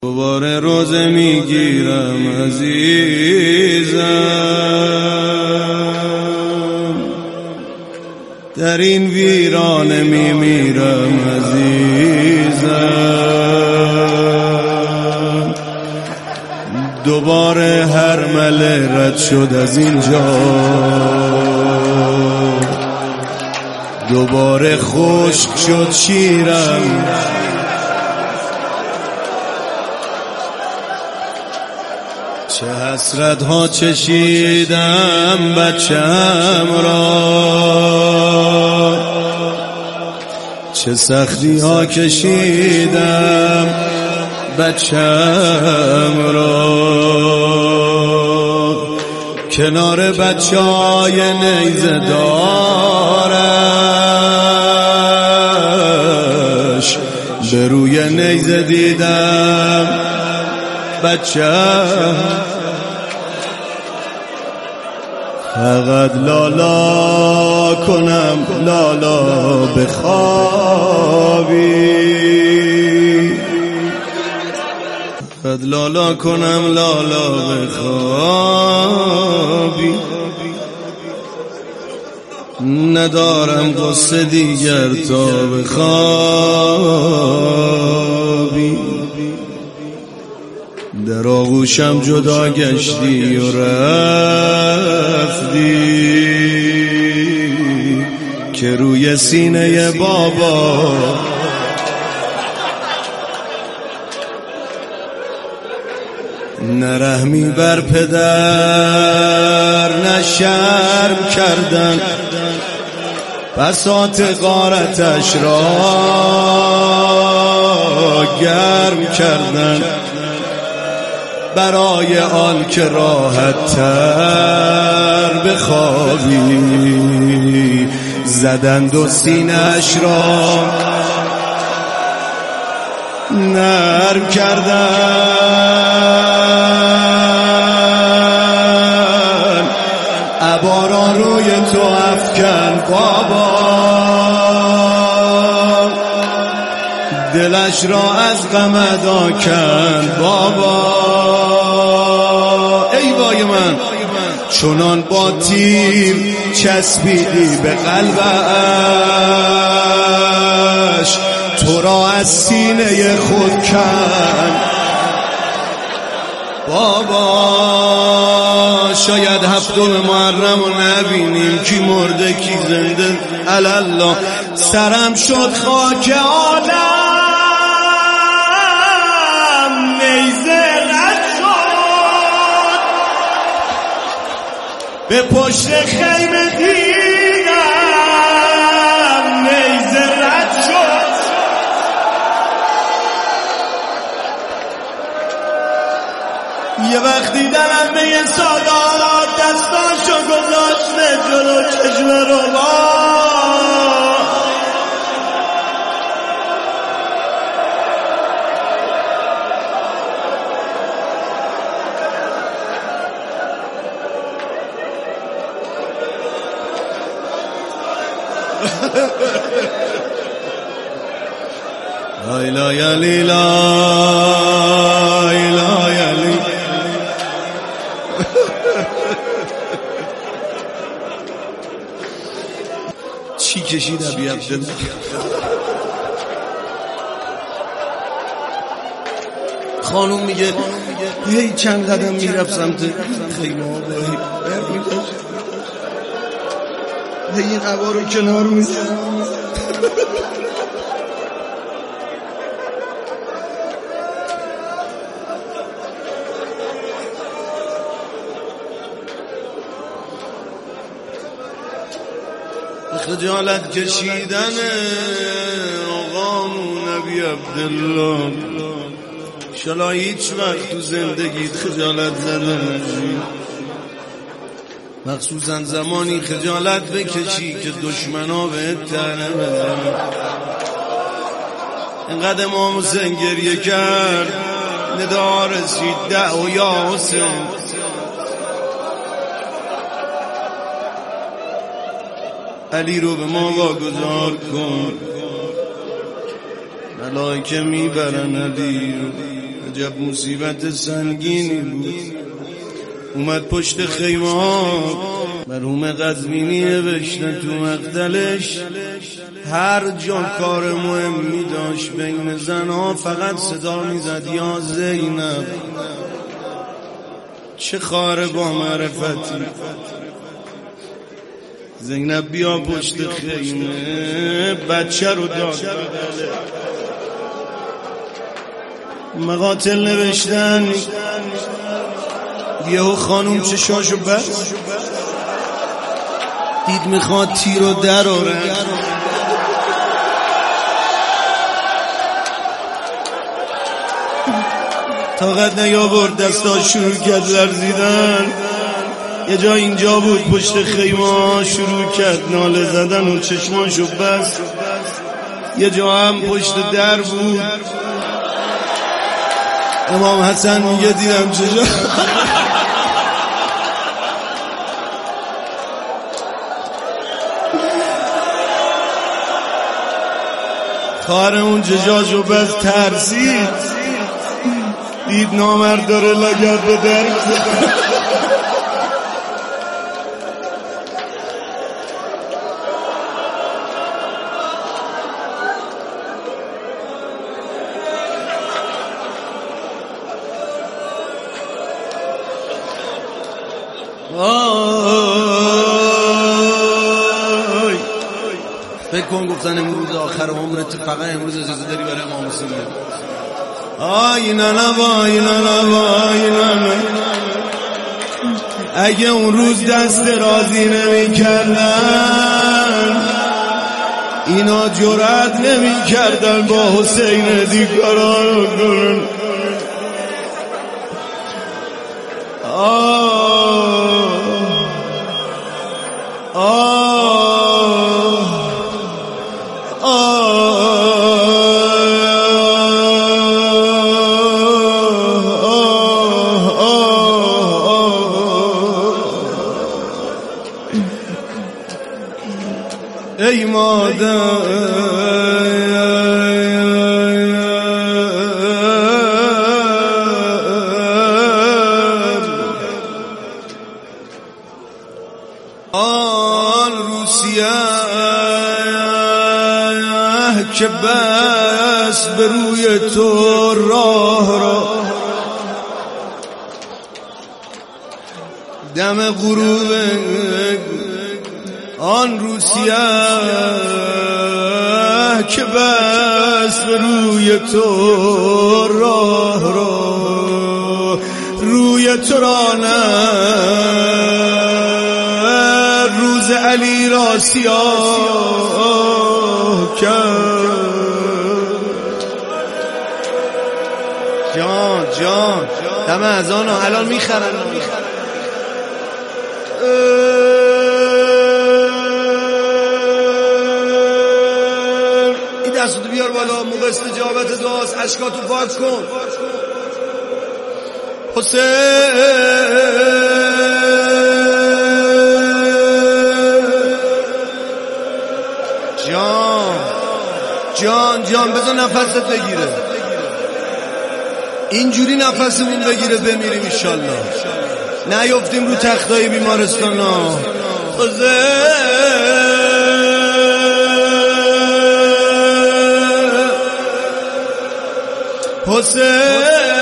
دوباره روزه میگیرم عزیزم، در این ویرانه میمیرم عزیزم. دوباره هر مله رد شد از اینجا، دوباره خشک شد شیرم. چه حسرت ها چشیدم بچم را، چه سختی ها کشیدم بچم را. کنار بچه های نیزه دارش به روی نیزه دیدم بچم. فقط لالا کنم لالا بخوابی، فقط لالا کنم لالا بخوابی. ندارم قصه دیگر تا بخوابی. در آغوشم جدا گشتی و رفتی که روی سینه بابا نرحمی بر پدر نشرم کردن، بساط غارتش را گرم کردن، برای آن که راحت تر بخوابی. زدند و سینه‌اش را نرم کردن، عبارا روی تو افکن بابا، دلش را از غم ادا کن بابا. ای وای من، چنان با تیر چسبیدی به قلبش، تو را از سینه خود کن بابا. شاید هفتم محرم رو نبینیم، کی مرده کی زنده الله. سرم شد خاک آدم، نیزه رد شد به پشت خیمه دیدم، نیزه رد شد. یه وقتی دلم به یه سادات دستاشو گذاشته جلو چشم رو با، لا یا لیلا لا یا لی. چی کشید ابی عبدالله؟ خانوم میگه هی چند قدم میرفت سمت خیمه ها برمیداشت، هی این عبا رو کنار میزن. خجالت کشیدن آقامون ابی عبدالله، شلا هیچ وقت تو زندگیت خجالت زده نشی، مخصوصا زمانی خجالت بکشی که دشمنا بهت طعنه بزنن. اینقدر امام حسین گریه کرد، ندا رسید دعو یا حسین. علی رو به ما واگذار کن، ملائکه میبرن علی رو عجب مصیبت سنگینی بود. اومد پشت خیمه مرحوم قزوینی نوشته تو مقتلش هر جا کار مهمی داشت بین زنها فقط صدا میزد یا زینب. چه خواهر با معرفتی. زینب بیا پشت خیمه بچه رو داد. مقاتل نوشتن یهو خانوم چشاشو بست دید میخواد تیر و در آرد. طاقت نیاورد دستاش شروع کرد لرزیدن. یه جا اینجا بود پشت خیمه شروع کرد ناله زدن و چشماشو بست. یه جا هم پشت در بود. امام حسن میگه دیدم چجا خواهر اون ججاجو بس ترسید دید نامرد داره لگد به در. فکر کن گفتن امروز آخر عمرت فقط امروز اجازه داری برای امام حسین بری. آی نه اگه اون روز دست رازی نمی کردن اینا جرأت نمی کردن با حسین دیگران کنن. ای مادر آن روسیه که بس به روی تو راه را دم غروب آن روسیه که بس به روی تو راه را روی تو را نه روز علی را سیاه کرد. جان دم از آن الان میخرن. این دستو بیار بالا موقع استجابت دعاست. اشکاتو پاک کن. حسین جان بذار نفست بگیره. اینجوری نفسمون بگیره بمیریم انشالله. نیفتیم رو تختای بیمارستان ها. حسین